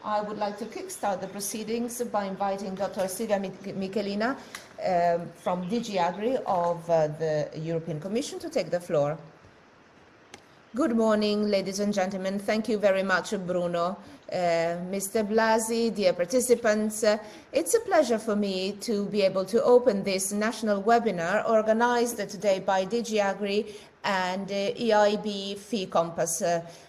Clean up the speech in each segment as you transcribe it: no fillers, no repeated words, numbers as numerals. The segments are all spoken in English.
I would like to kickstart the proceedings by inviting Dr. Silvia Michelina from DG Agri of the European Commission to take the floor. Good morning, ladies and gentlemen. Thank you very much, Bruno. Mr. Blasi, dear participants, it's a pleasure for me to be able to open this national webinar organized today by DG Agri and EIB Fee Compass.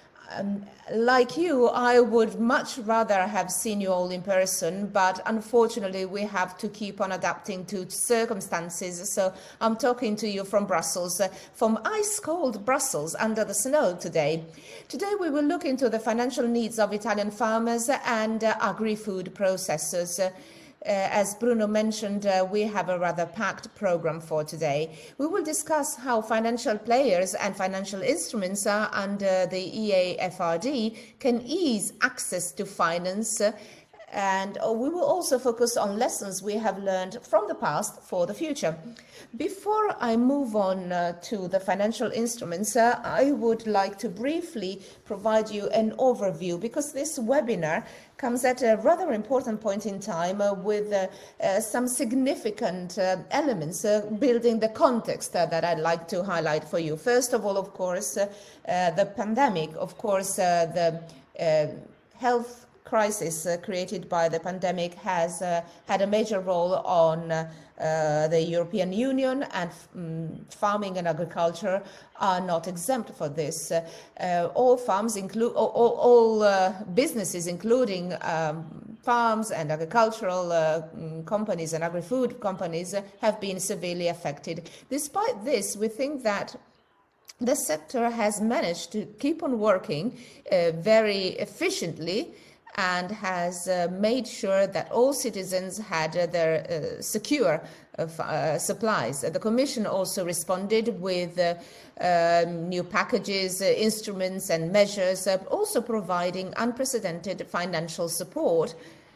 Like you, I would much rather have seen you all in person, but unfortunately we have to keep on adapting to circumstances. So I'm talking to you from Brussels, from ice-cold Brussels under the snow today. Today we will look into the financial needs of Italian farmers and agri-food processors. As Bruno mentioned, we have a rather packed program for today. We will discuss how financial players and financial instruments under the EAFRD can ease access to finance, and we will also focus on lessons we have learned from the past for the future. Before I move on to the financial instruments, I would like to briefly provide you an overview, because this webinar comes at a rather important point in time with some significant elements building the context that I'd like to highlight for you. First of all, of course, the pandemic, of course, the health crisis created by the pandemic has had a major role on the European Union, and farming and agriculture are not exempt for this. All farms include all businesses, including farms and agricultural companies and agri-food companies, have been severely affected. Despite this, we think that the sector has managed to keep on working very efficiently and has made sure that all citizens had their secure supplies. The Commission also responded with new packages, instruments and measures, also providing unprecedented financial support,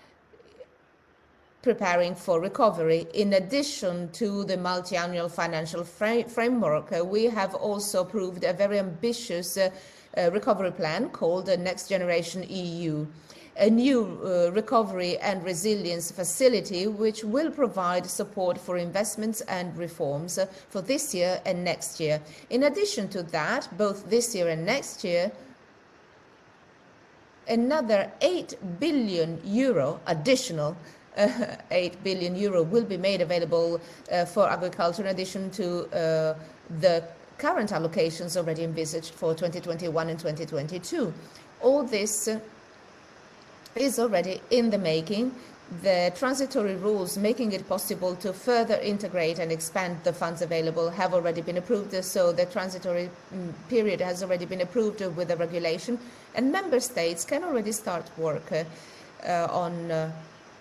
preparing for recovery. In addition to the multi-annual financial framework, we have also approved a very ambitious recovery plan called the Next Generation EU. A new recovery and resilience facility which will provide support for investments and reforms for this year and next year. In addition to that, both this year and next year, another 8 billion euro additional 8 billion euro will be made available for agriculture, in addition to the current allocations already envisaged for 2021 and 2022. All this is already in the making. The transitory rules making it possible to further integrate and expand the funds available have already been approved, so the transitory period has already been approved with the regulation, and member states can already start work on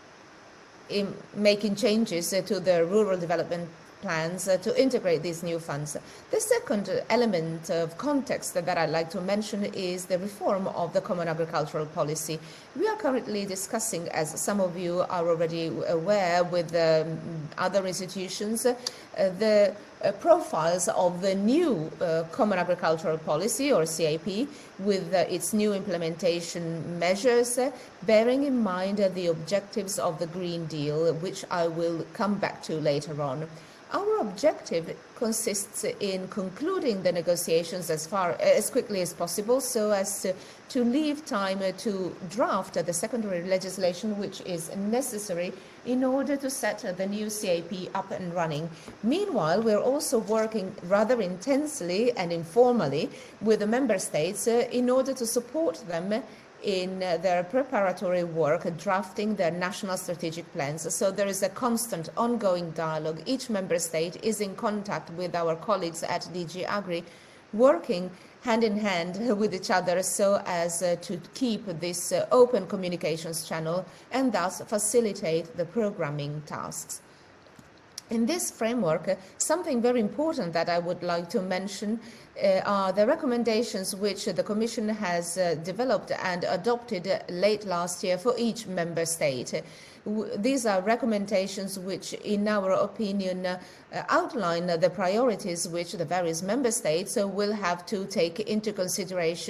in making changes to the rural development plans to integrate these new funds. The second element of context that I'd like to mention is the reform of the Common Agricultural Policy. We are currently discussing, as some of you are already aware, with other institutions, the profiles of the new Common Agricultural Policy, or CAP, with its new implementation measures, bearing in mind the objectives of the Green Deal, which I will come back to later on. Our objective consists in concluding the negotiations as quickly as possible, so as to leave time to draft the secondary legislation which is necessary in order to set the new CAP up and running. Meanwhile, we're also working rather intensely and informally with the member states in order to support them in their preparatory work, drafting their national strategic plans. So there is a constant ongoing dialogue. Each member state is in contact with our colleagues at DG Agri, working hand in hand with each other so as to keep this open communications channel and thus facilitate the programming tasks. In this framework, something very important that I would like to mention are the recommendations which the Commission has developed and adopted late last year for each member state. These are recommendations which, in our opinion, outline the priorities which the various member states will have to take into consideration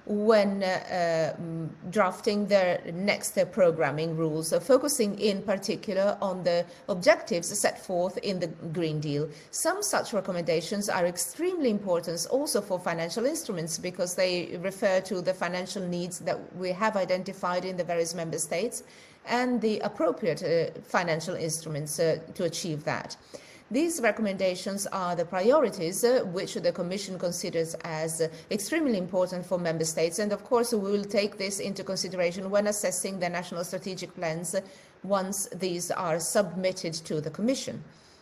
when drafting their next programming rules, focusing in particular on the objectives set forth in the Green Deal. Some such recommendations are extremely important also for financial instruments because they refer to the financial needs that we have identified in the various member states and the appropriate financial instruments to achieve that. These recommendations are the priorities which the Commission considers as extremely important for Member States, and of course we will take this into consideration when assessing the national strategic plans once these are submitted to the Commission.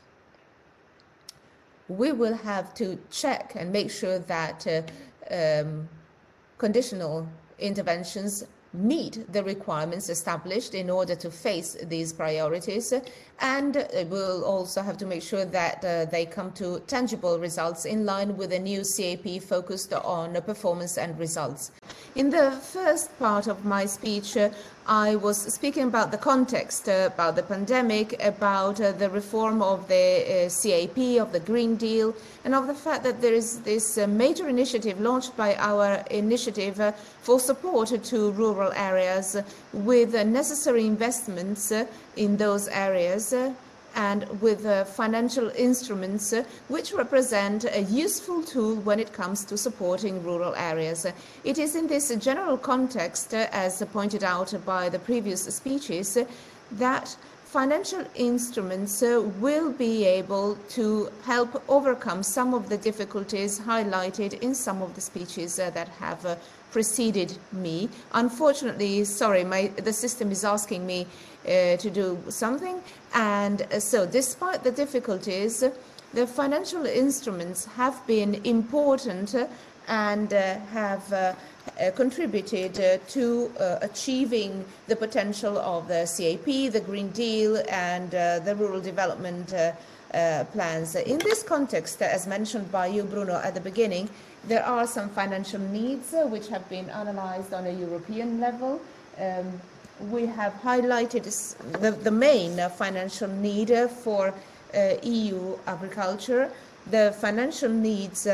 We will have to check and make sure that conditional interventions meet the requirements established in order to face these priorities, and we'll also have to make sure that they come to tangible results in line with the new CAP focused on performance and results. In the first part of my speech, I was speaking about the context, about the pandemic, about the reform of the CAP, of the Green Deal, and of the fact that there is this major initiative launched by our initiative for support to rural areas with necessary investments in those areas and with financial instruments which represent a useful tool when it comes to supporting rural areas. It is in this general context, as pointed out by the previous speeches, that financial instruments will be able to help overcome some of the difficulties highlighted in some of the speeches that have preceded me. Unfortunately, sorry, the system is asking me to do something, and so despite the difficulties, the financial instruments have been important and have contributed to achieving the potential of the CAP, the Green Deal, and the rural development plans. In this context, as mentioned by you, Bruno, at the beginning, there are some financial needs which have been analyzed on a European level. We have highlighted the main financial need for EU agriculture. The financial needs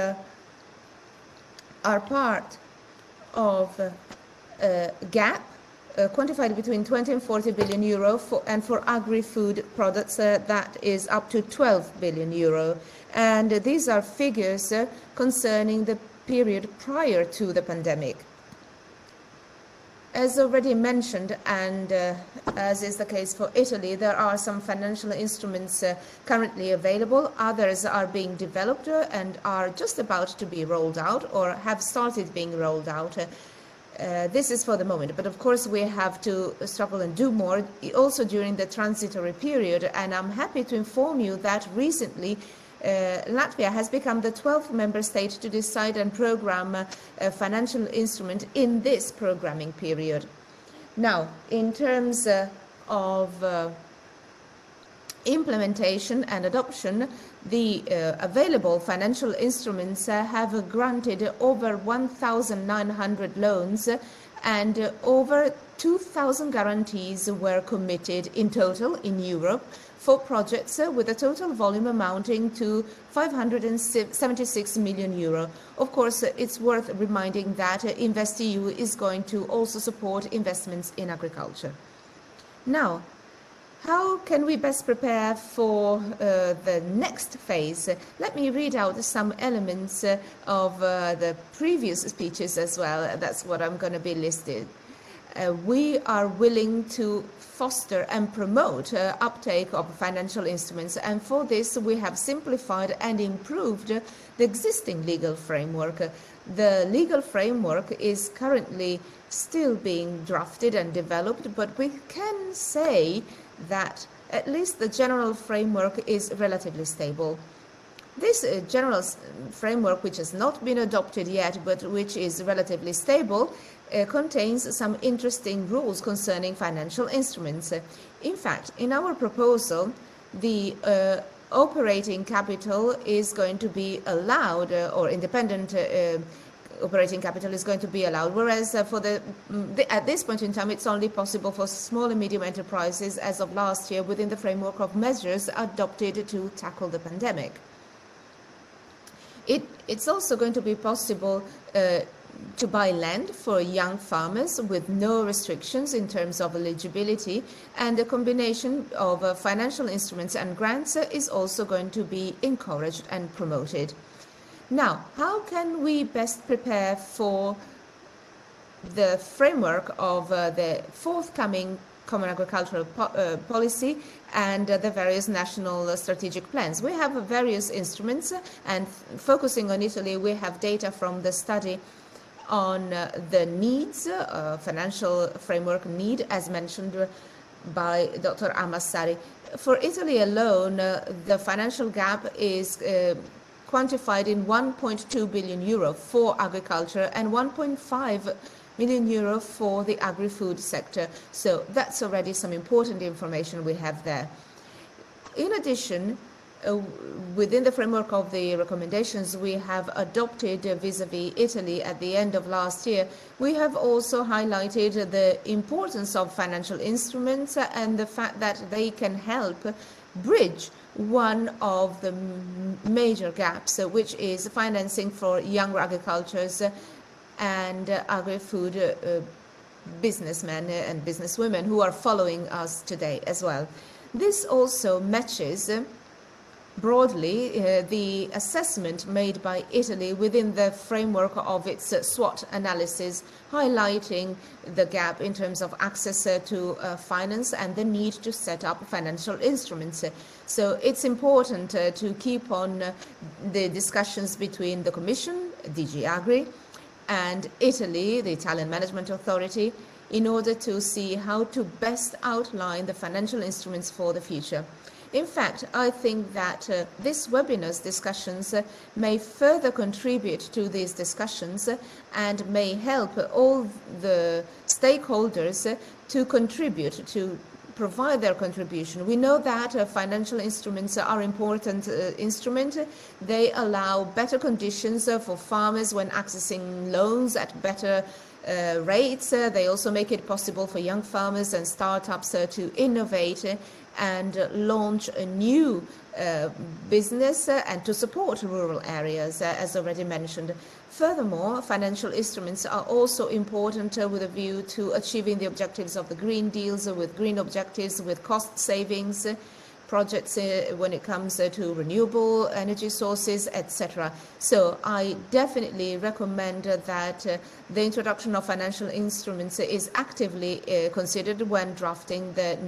are part of a gap quantified between 20 and 40 billion euro, and for agri-food products that is up to 12 billion euro. And these are figures concerning the period prior to the pandemic. As already mentioned, and as is the case for Italy, there are some financial instruments currently available. Others are being developed and are just about to be rolled out or have started being rolled out. This is for the moment, but of course we have to struggle and do more also during the transitory period, and I'm happy to inform you that recently Latvia has become the 12th member state to decide and program a financial instrument in this programming period. Now, in terms of implementation and adoption, the available financial instruments have granted over 1,900 loans and over 2,000 guarantees were committed in total in Europe for projects with a total volume amounting to 576 million euro. Of course, it's worth reminding that InvestEU is going to also support investments in agriculture. Now, how can we best prepare for the next phase? Let me read out some elements of the previous speeches as well. That's what I'm going to be listed. We are willing to foster and promote uptake of financial instruments, and for this we have simplified and improved the existing legal framework. The legal framework is currently still being drafted and developed, but we can say that at least the general framework is relatively stable. This general framework, which has not been adopted yet, but which is relatively stable, contains some interesting rules concerning financial instruments. In fact, in our proposal, the operating capital is going to be allowed, or independent operating capital is going to be allowed, whereas at this point in time it's only possible for small and medium enterprises as of last year within the framework of measures adopted to tackle the pandemic. It's also going to be possible to buy land for young farmers with no restrictions in terms of eligibility, and a combination of financial instruments and grants is also going to be encouraged and promoted. Now, how can we best prepare for the framework of the forthcoming Common Agricultural Policy and the various national strategic plans? We have various instruments, and focusing on Italy, we have data from the study on the needs, financial framework need, as mentioned by Dr. Amassari. For Italy alone, the financial gap is quantified in 1.2 billion euro for agriculture and 1.5 million euro for the agri-food sector. So that's already some important information we have there. In addition, within the framework of the recommendations we have adopted vis-à-vis Italy at the end of last year, we have also highlighted the importance of financial instruments and the fact that they can help bridge one of the major gaps, which is financing for younger agricultures and agri-food businessmen and businesswomen who are following us today as well. This also matches broadly the assessment made by Italy within the framework of its SWOT analysis, highlighting the gap in terms of access to finance and the need to set up financial instruments. So it's important to keep on the discussions between the Commission, DG Agri, and Italy, the Italian Management Authority, in order to see how to best outline the financial instruments for the future. In fact, I think that this webinar's discussions may further contribute to these discussions and may help all the stakeholders to contribute, to provide their contribution. We know that financial instruments are important instruments. They allow better conditions for farmers when accessing loans at better rates. They also make it possible for young farmers and startups to innovate and launch a new business and to support rural areas, as already mentioned. Furthermore, financial instruments are also important with a view to achieving the objectives of the Green Deals, with green objectives, with cost savings, projects when it comes to renewable energy sources, etc. So I definitely recommend that the introduction of financial instruments is actively considered when drafting the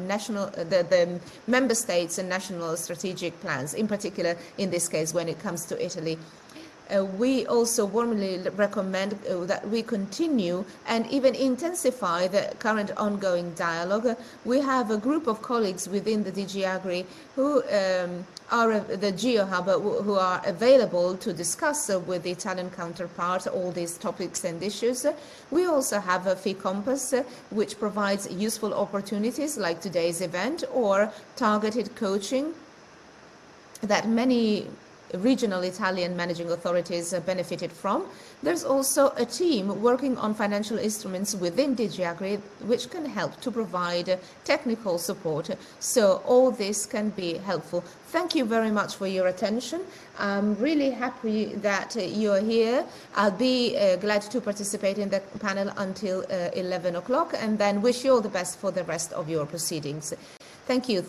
member states and national strategic plans, in particular in this case when it comes to Italy. We also warmly recommend that we continue and even intensify the current ongoing dialogue. We have a group of colleagues within the DG Agri who are the GeoHub, who are available to discuss with the Italian counterpart all these topics and issues. We also have a FICOMPAS, which provides useful opportunities like today's event or targeted coaching that many regional Italian managing authorities benefited from. There's also a team working on financial instruments within DG Agri, which can help to provide technical support. So all this can be helpful. Thank you very much for your attention. I'm really happy that you're here. I'll be glad to participate in the panel until 11 o'clock and then wish you all the best for the rest of your proceedings. Thank you.